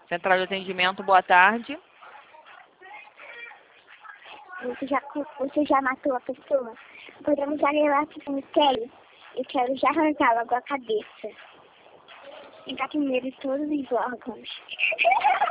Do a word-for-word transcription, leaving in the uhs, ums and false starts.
Central de atendimento, boa tarde. Você já, você já matou a pessoa? Podemos já levar para o cemitério? Eu quero já arrancar logo a cabeça. E tá com medo de todos os órgãos.